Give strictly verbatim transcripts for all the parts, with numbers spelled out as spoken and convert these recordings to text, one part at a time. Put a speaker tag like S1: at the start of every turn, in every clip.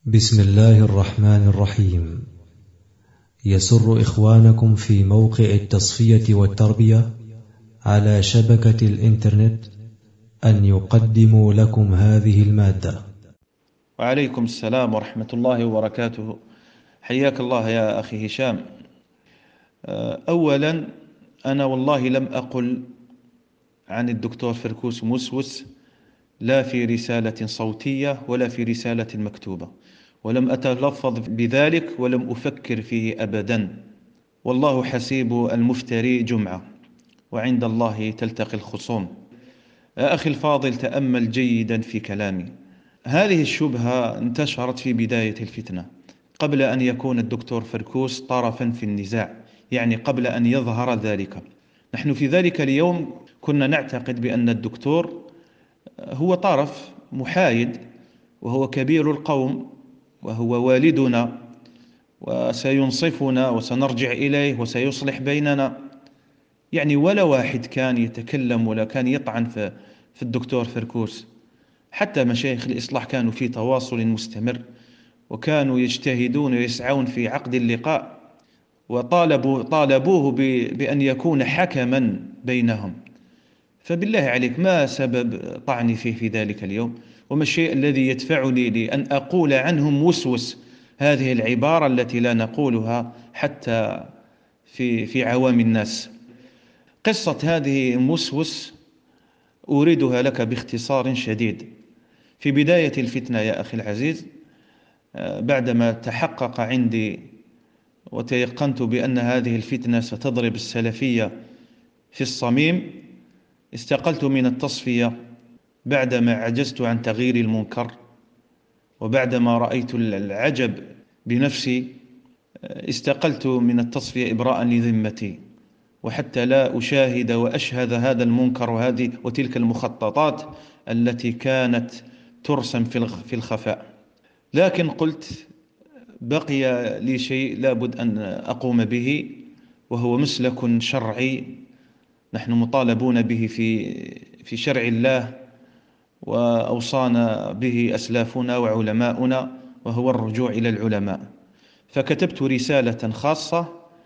S1: بسم الله الرحمن الرحيم. يسر إخوانكم في موقع التصفية والتربية على شبكة الإنترنت أن يقدموا لكم هذه المادة.
S2: وعليكم السلام ورحمة الله وبركاته. حياك الله يا أخي هشام. أولا أنا والله لم أقل عن الدكتور فركوس موسوس لا في رسالة صوتية ولا في رسالة مكتوبة، ولم أتلفظ بذلك ولم أفكر فيه أبدا. والله حسيب المفتري جمعة، وعند الله تلتقي الخصوم. أخي الفاضل، تأمل جيدا في كلامي. هذه الشبهة انتشرت في بداية الفتنة قبل أن يكون الدكتور فركوس طرفا في النزاع، يعني قبل أن يظهر ذلك. نحن في ذلك اليوم كنا نعتقد بأن الدكتور هو طرف محايد، وهو كبير القوم، وهو والدنا، وسينصفنا وسنرجع إليه وسيصلح بيننا. يعني ولا واحد كان يتكلم ولا كان يطعن في في الدكتور فركوس. حتى مشايخ الإصلاح كانوا في تواصل مستمر، وكانوا يجتهدون ويسعون في عقد اللقاء، وطالبوا طالبوه بأن يكون حكما بينهم. فبالله عليك، ما سبب طعني فيه في ذلك اليوم؟ وما الشيء الذي يدفعني لأن أقول عنهم موسوس، هذه العبارة التي لا نقولها حتى في في عوام الناس؟ قصة هذه موسوس أريدها لك باختصار شديد. في بداية الفتنة يا أخي العزيز، بعدما تحقق عندي وتيقنت بأن هذه الفتنة ستضرب السلفية في الصميم، استقلت من التصفية بعدما عجزت عن تغيير المنكر، وبعدما رأيت العجب بنفسي استقلت من التصفية إبراء لذمتي، وحتى لا أشاهد وأشهد هذا المنكر وهذه وتلك المخططات التي كانت ترسم في الخفاء. لكن قلت بقي لي شيء لابد أن أقوم به، وهو مسلك شرعي نحن مطالبون به في في شرع الله، وأوصانا به أسلافنا وعلماؤنا، وهو الرجوع إلى العلماء. فكتبت رسالة خاصة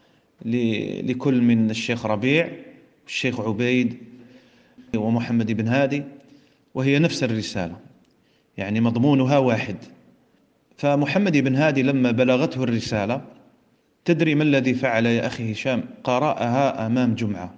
S2: لكل من الشيخ ربيع والشيخ عبيد ومحمد بن هادي، وهي نفس الرسالة، يعني مضمونها واحد. فمحمد بن هادي لما بلغته الرسالة، تدري ما الذي فعل يا أخي هشام؟ قرأها أمام جمعة.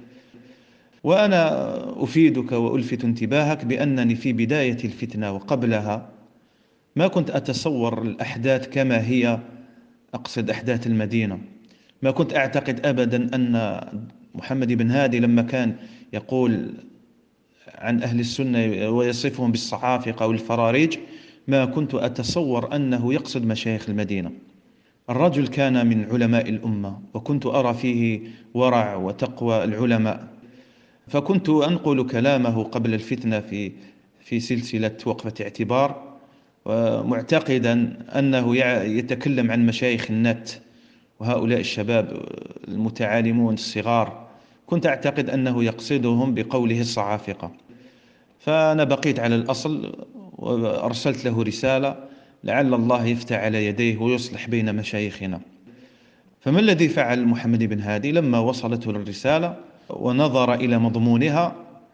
S2: وأنا أفيدك وألفت انتباهك بأنني في بداية الفتنة وقبلها ما كنت أتصور الأحداث كما هي، أقصد أحداث المدينة. ما كنت أعتقد أبدا أن محمد بن هادي لما كان يقول عن أهل السنة ويصفهم بالصعافقة والفراريج، ما كنت أتصور أنه يقصد مشايخ المدينة. الرجل كان من علماء الأمة، وكنت أرى فيه ورع وتقوى العلماء. فكنت أنقل كلامه قبل الفتنة في في سلسلة وقفة اعتبار، ومعتقدا أنه يتكلم عن مشايخ النت وهؤلاء الشباب المتعالمون الصغار. كنت أعتقد أنه يقصدهم بقوله الصعافقة. فأنا بقيت على الأصل وأرسلت له رسالة لعل الله يفتح على يديه ويصلح بين مشايخنا. فما الذي فعل محمد بن هادي لما وصلته الرسالة ونظر إلى مضمونها؟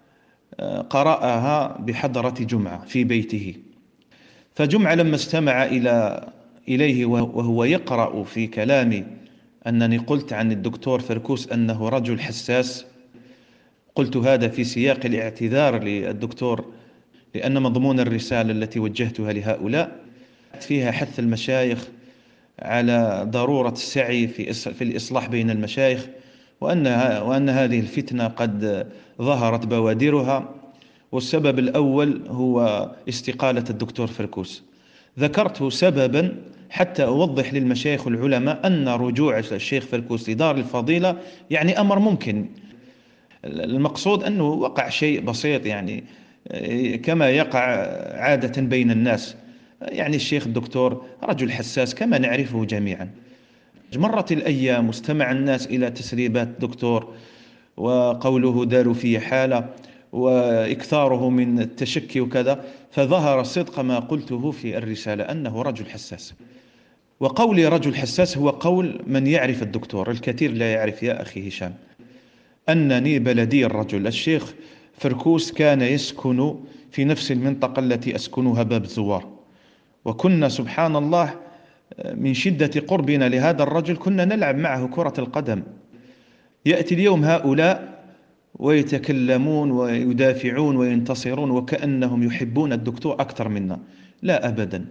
S2: قرأها بحضرة جمعة في بيته. فجمعة لما استمع إلى إليه وهو يقرأ في كلامي أنني قلت عن الدكتور فركوس أنه رجل حساس، قلت هذا في سياق الاعتذار للدكتور، لأن مضمون الرسالة التي وجهتها لهؤلاء فيها حث المشايخ على ضرورة السعي في الإصلاح بين المشايخ، وأن وأن هذه الفتنة قد ظهرت بوادرها، والسبب الأول هو استقالة الدكتور فركوس. ذكرت سببا حتى أوضح للمشايخ العلماء أن رجوع الشيخ فركوس لدار الفضيلة يعني أمر ممكن. المقصود أنه وقع شيء بسيط، يعني كما يقع عادة بين الناس. يعني الشيخ الدكتور رجل حساس كما نعرفه جميعا. مرت الأيام واستمع الناس إلى تسريبات الدكتور وقوله داروا في حالة، وإكثاره من التشكي وكذا، فظهر صدق ما قلته في الرسالة أنه رجل حساس. وقولي رجل حساس هو قول من يعرف الدكتور، الكثير لا يعرف يا أخي هشام أنني بلدي الرجل. الشيخ فركوس كان يسكن في نفس المنطقة التي أسكنها، باب الزوار، وكنا سبحان الله من شدة قربنا لهذا الرجل كنا نلعب معه كرة القدم. يأتي اليوم هؤلاء ويتكلمون ويدافعون وينتصرون وكأنهم يحبون الدكتور أكثر منا. لا أبدا.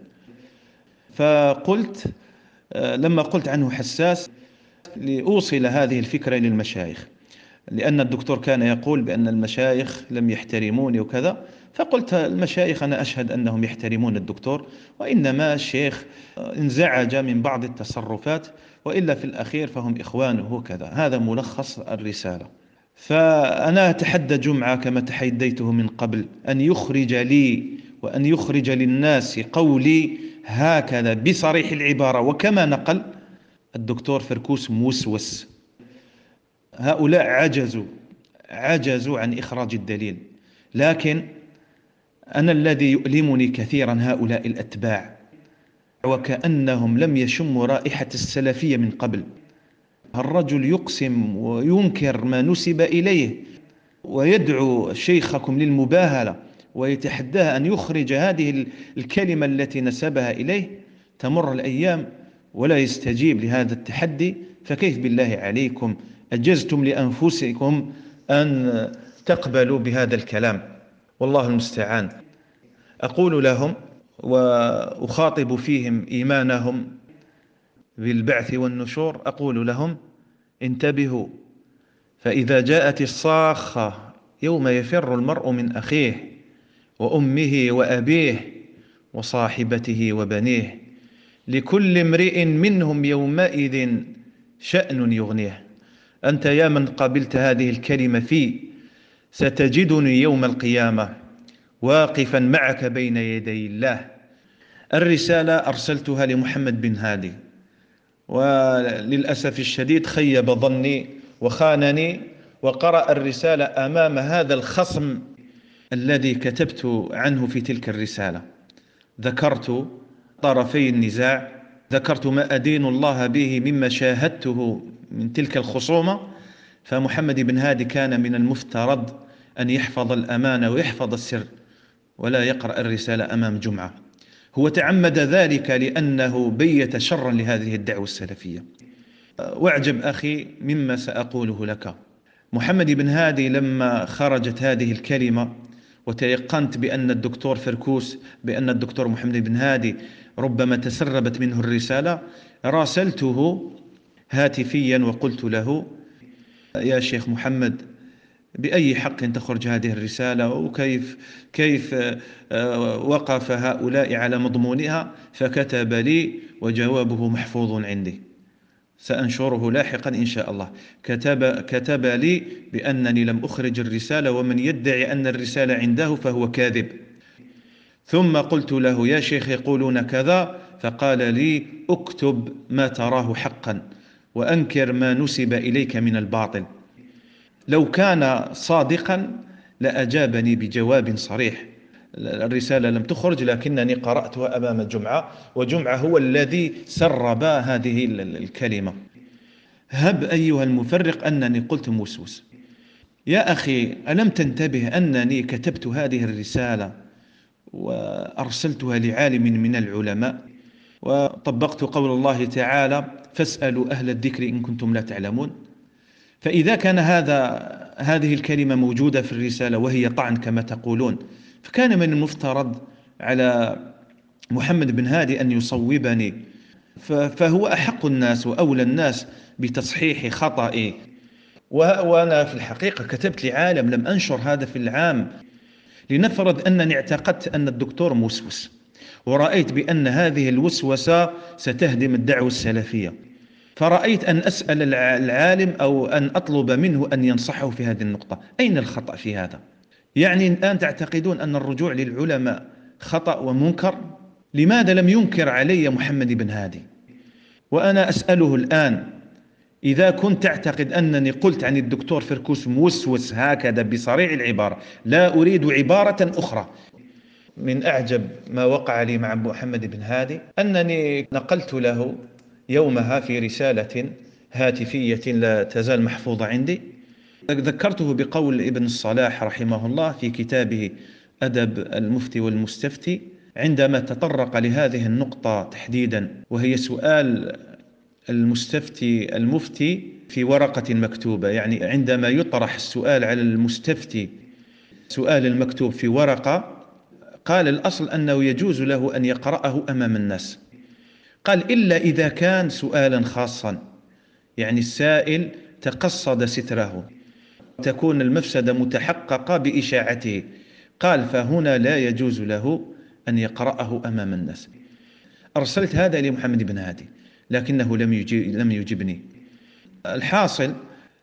S2: فقلت لما قلت عنه حساس لأوصل هذه الفكرة للمشايخ، لأن الدكتور كان يقول بأن المشايخ لم يحترموني وكذا، فقلت المشايخ أنا أشهد أنهم يحترمون الدكتور، وإنما الشيخ انزعج من بعض التصرفات، وإلا في الأخير فهم إخوانه وكذا. هذا ملخص الرسالة. فأنا أتحدى جمعة كما تحديته من قبل أن يخرج لي وأن يخرج للناس قولي هكذا بصريح العبارة وكما نقل الدكتور فركوس موسوس. هؤلاء عجزوا عجزوا عن إخراج الدليل، لكن أنا الذي يؤلمني كثيرا هؤلاء الأتباع، وكأنهم لم يشموا رائحة السلفية من قبل. الرجل يقسم وينكر ما نسب إليه ويدعو شيخكم للمباهلة ويتحداه أن يخرج هذه الكلمة التي نسبها إليه. تمر الأيام ولا يستجيب لهذا التحدي، فكيف بالله عليكم أجزتم لأنفسكم أن تقبلوا بهذا الكلام؟ والله المستعان. أقول لهم وأخاطب فيهم إيمانهم بالبعث والنشور، أقول لهم انتبهوا، فإذا جاءت الصاخة يوم يفر المرء من أخيه وأمه وأبيه وصاحبته وبنيه لكل امرئ منهم يومئذ شأن يغنيه. أنت يا من قبلت هذه الكلمة في ستجدني يوم القيامة واقفا معك بين يدي الله. الرسالة أرسلتها لمحمد بن هادي، وللأسف الشديد خيب ظني وخانني وقرأ الرسالة أمام هذا الخصم الذي كتبت عنه في تلك الرسالة. ذكرت طرفي النزاع، ذكرت ما أدين الله به مما شاهدته من تلك الخصومة. فمحمد بن هادي كان من المفترض أن يحفظ الأمانة ويحفظ السر ولا يقرأ الرسالة أمام جمعة. هو تعمد ذلك لأنه بيت شرا لهذه الدعوة السلفية. واعجب أخي مما سأقوله لك. محمد بن هادي لما خرجت هذه الكلمة وتيقنت بأن الدكتور فركوس بأن الدكتور محمد بن هادي ربما تسربت منه الرسالة، راسلته هاتفيا وقلت له يا شيخ محمد بأي حق تخرج هذه الرسالة، وكيف كيف وقف هؤلاء على مضمونها؟ فكتب لي وجوابه محفوظ عندي، سأنشره لاحقا إن شاء الله. كتب, كتب لي بأنني لم أخرج الرسالة، ومن يدعي أن الرسالة عنده فهو كاذب. ثم قلت له يا شيخ يقولون كذا، فقال لي اكتب ما تراه حقا وأنكر ما نسب إليك من الباطل. لو كان صادقا لأجابني بجواب صريح. الرسالة لم تخرج لكنني قرأتها أمام جمعة، وجمعة هو الذي سرب هذه الكلمة. هب أيها المفرق أنني قلت موسوس. يا أخي ألم تنتبه أنني كتبت هذه الرسالة وأرسلتها لعالم من العلماء، وطبقت قول الله تعالى فاسألوا أهل الذكر إن كنتم لا تعلمون؟ فإذا كان هذا هذه الكلمة موجودة في الرسالة وهي طعن كما تقولون، فكان من المفترض على محمد بن هادي أن يصوبني، فهو أحق الناس وأولى الناس بتصحيح خطئي. وأنا في الحقيقة كتبت لعالم، لم أنشر هذا في العام. لنفرض أنني اعتقدت أن الدكتور موسوس ورأيت بأن هذه الوسوسة ستهدم الدعوة السلفية، فرأيت أن أسأل العالم أو أن أطلب منه أن ينصحه في هذه النقطة. أين الخطأ في هذا؟ يعني الآن تعتقدون أن الرجوع للعلماء خطأ ومنكر؟ لماذا لم ينكر علي محمد بن هادي؟ وأنا أسأله الآن إذا كنت تعتقد أنني قلت عن الدكتور فركوس موسوس هكذا بصريح العبارة، لا أريد عبارة أخرى. من أعجب ما وقع لي مع محمد بن هادي أنني نقلت له يومها في رسالة هاتفية لا تزال محفوظة عندي، ذكرته بقول ابن الصلاح رحمه الله في كتابه أدب المفتي والمستفتي، عندما تطرق لهذه النقطة تحديدا، وهي سؤال المستفتي المفتي في ورقة مكتوبة. يعني عندما يطرح السؤال على المستفتي، سؤال المكتوب في ورقة، قال الأصل أنه يجوز له أن يقرأه أمام الناس. قال إلا إذا كان سؤالا خاصا، يعني السائل تقصد ستره، تكون المفسدة متحققة بإشاعته، قال فهنا لا يجوز له أن يقرأه أمام الناس. أرسلت هذا لمحمد بن هادي لكنه لم يجيب لم يجبني. الحاصل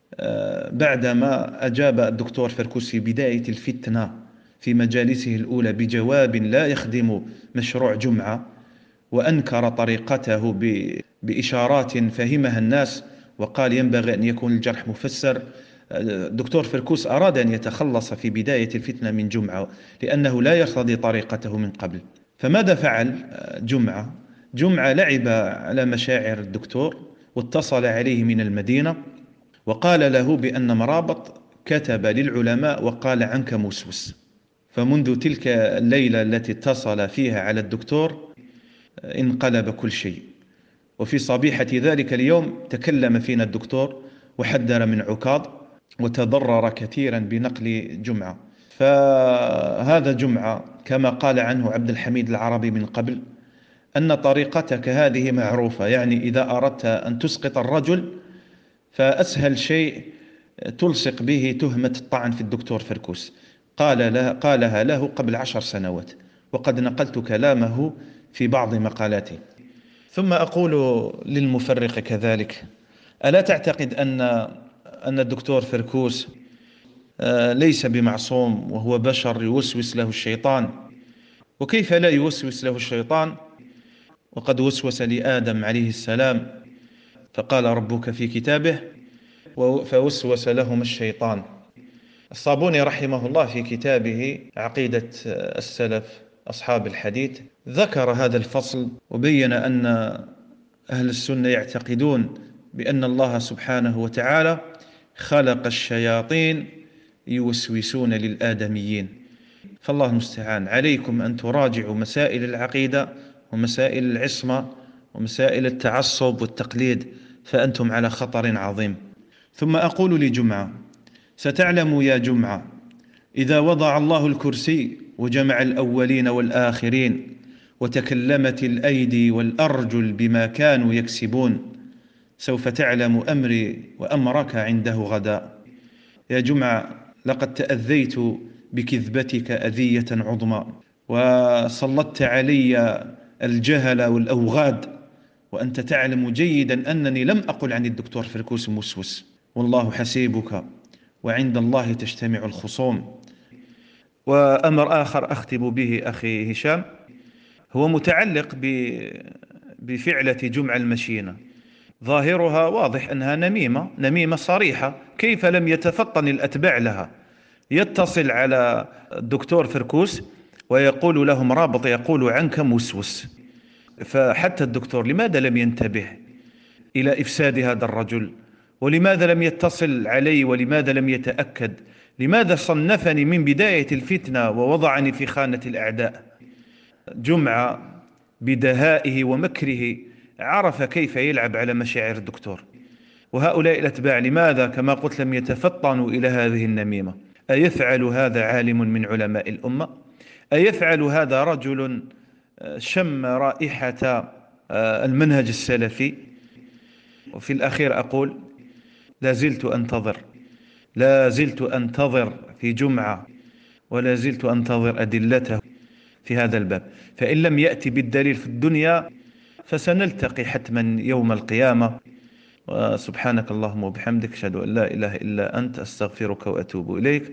S2: بعدما أجاب الدكتور فركوس في بداية الفتنة في مجالسه الأولى بجواب لا يخدم مشروع جمعة، وأنكر طريقته بإشارات فهمها الناس، وقال ينبغي أن يكون الجرح مفسر. الدكتور فركوس أراد أن يتخلص في بداية الفتنة من جمعة لأنه لا يرتضي طريقته من قبل. فماذا فعل جمعة؟ جمعة لعب على مشاعر الدكتور، واتصل عليه من المدينة وقال له بأن مرابط كتب للعلماء وقال عنك موسوس. فمنذ تلك الليلة التي اتصل فيها على الدكتور انقلب كل شيء. وفي صبيحة ذلك اليوم تكلم فينا الدكتور وحذر من عكاظ، وتضرر كثيرا بنقل جمعة. فهذا جمعة كما قال عنه عبد الحميد العربي من قبل، أن طريقتك هذه معروفة، يعني إذا أردت أن تسقط الرجل فأسهل شيء تلصق به تهمة الطعن في الدكتور فركوس. قال له قالها له قبل عشر سنوات، وقد نقلت كلامه في بعض مقالاتي. ثم أقول للمفرق كذلك، ألا تعتقد أن أن الدكتور فركوس ليس بمعصوم وهو بشر يوسوس له الشيطان؟ وكيف لا يوسوس له الشيطان وقد وسوس لآدم عليه السلام، فقال ربك في كتابه فوسوس لهما الشيطان. الصابوني رحمه الله في كتابه عقيدة السلف أصحاب الحديث ذكر هذا الفصل، وبين أن أهل السنة يعتقدون بأن الله سبحانه وتعالى خلق الشياطين يوسوسون للآدميين. فالله المستعان. عليكم أن تراجعوا مسائل العقيدة ومسائل العصمة ومسائل التعصب والتقليد، فأنتم على خطر عظيم. ثم أقول لجمعة، ستعلم يا جمعة إذا وضع الله الكرسي وجمع الأولين والآخرين وتكلمت الأيدي والأرجل بما كانوا يكسبون، سوف تعلم أمري وأمرك عنده غدا. يا جمعة لقد تأذيت بكذبتك أذية عظمى، وسلطت علي الجهل والأوغاد، وأنت تعلم جيدا أنني لم أقل عن الدكتور فركوس موسوس، والله حسيبك وعند الله تجتمع الخصوم. وأمر آخر أختم به أخي هشام، هو متعلق بفعلة جمع المشينة. ظاهرها واضح أنها نميمة، نميمة صريحة. كيف لم يتفطن الأتباع لها؟ يتصل على الدكتور فركوس ويقول لهم رابط يقول عنك موسوس. فحتى الدكتور لماذا لم ينتبه إلى إفساد هذا الرجل؟ ولماذا لم يتصل علي؟ ولماذا لم يتأكد؟ لماذا صنفني من بداية الفتنة ووضعني في خانة الأعداء؟ جمعة بدهائه ومكره عرف كيف يلعب على مشاعر الدكتور. وهؤلاء الأتباع لماذا كما قلت لم يتفطنوا إلى هذه النميمة؟ أيفعل هذا عالم من علماء الأمة؟ أيفعل هذا رجل شم رائحة المنهج السلفي؟ وفي الأخير أقول لا زلت أنتظر لا زلت أنتظر في جمعة، ولا زلت أنتظر أدلته في هذا الباب. فإن لم يأتي بالدليل في الدنيا فسنلتقي حتما يوم القيامة. وسبحانك اللهم وبحمدك أشهد أن لا إله إلا أنت أستغفرك وأتوب إليك.